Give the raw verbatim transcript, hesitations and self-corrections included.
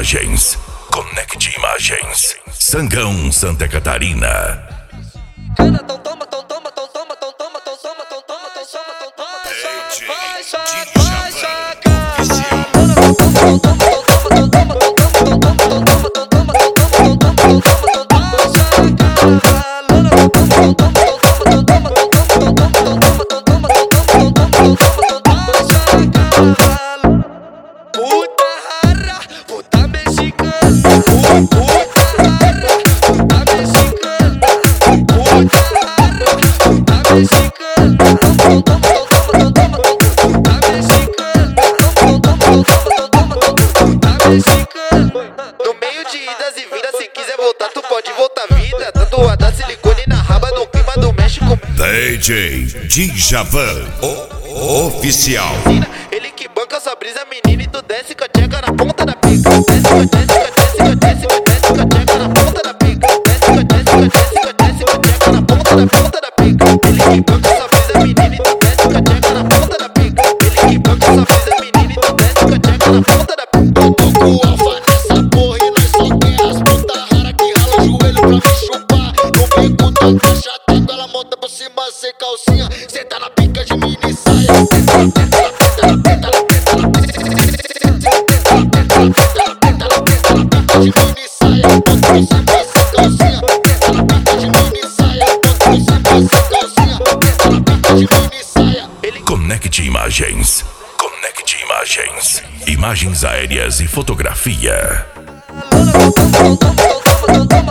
Imagens. Conecte Imagens. Sangão, Santa Catarina. Cana, tão toma, tão toma, tão toma, tão toma, tão toma, tão toma, tão toma, tão toma, vai sacar, vai sacar. Cana, tão toma, tão toma, tão toma, tão toma, tão toma, tão toma, tão toma, tão toma, tão toma, tão toma, tão toma, vai sacar. Lana, tão toma, tão toma, tão toma, tão toma, tão toma, tão toma, tão toma, tão toma, tão toma, tão toma, tão toma, vai sacar. Puta rara, puta mexicana, puta rara, puta mexicana, puta rara, puta mexicana, toma, toma, toma, toma, puta mexicana, toma, toma, toma, puta mexicana. No meio de idas e vindas, se quiser voltar, tu pode voltar vida. Tatuada silicone na raba, no clima do México. D J Djavan, o oficial. Ele que banca sua brisa, menina, e tu desce com a tcheca na ponta da pica. Desce com a desce com a desce com a desce com a tcheca na ponta da pica. Desce com a desce com a desce com a desce com a tcheca na ponta da ponta da pica. Ele que banca sua brisa, menina, e tu desce com a tcheca na ponta da pica. Ele que banca sua brisa, menina, e tu desce com a tcheca na ponta da pica. Eu tô com o alfa nessa porra e nós só quer as puta rara que rala o joelho pra me chupar. No bico tá achatado, ela monta por cima sem calcinha. Cê tá na pica de mini saia. De mini saia, bota por cima sem calcinha. Tenta na pica de mini saia, bota por cima sem calcinha. Tenta na pica de mini saia. Conecte Imagens. Conecte Imagens. Imagens aéreas e fotografia. Toma, toma, toma, toma, toma, toma.